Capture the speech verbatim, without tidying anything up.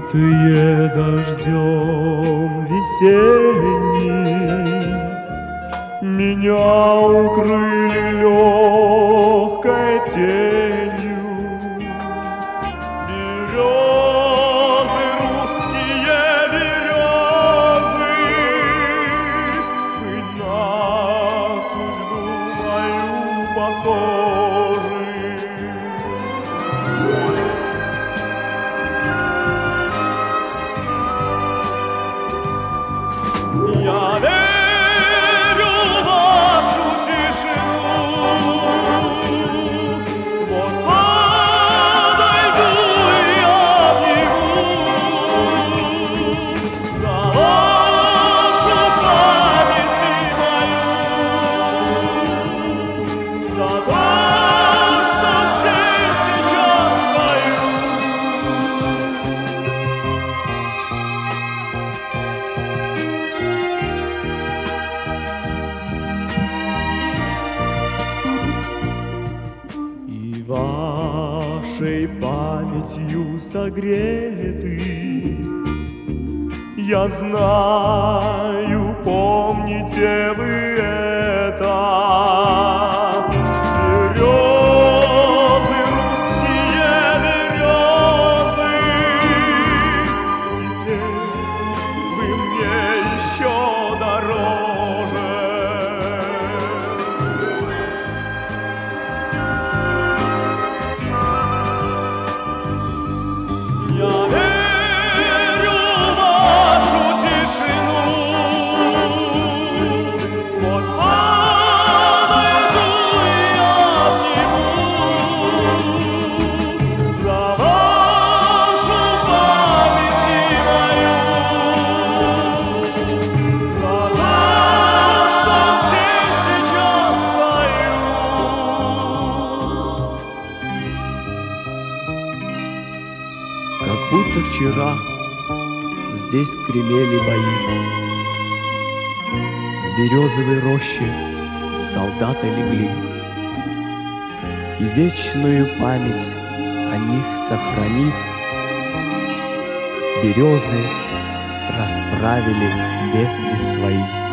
Омытые дождем весенним, меня укрыли легкой тенью. Березы, русские березы, вы на судьбу мою похожи. Я верю в вашу тишину, вот подойду я обниму за вашу память и мою, за то, что здесь сейчас стою. Вашей памятью согреты, я знаю, помните вы это. Березы, русские березы, теперь вы мне еще дороже. Я верю в вашу тишину, вот подойду и обниму за вашу память и мою, за то, что здесь сейчас стою. Как будто вчера здесь гремели бои. В березовой роще солдаты легли, и вечную память о них сохранив, березы расправили ветви свои.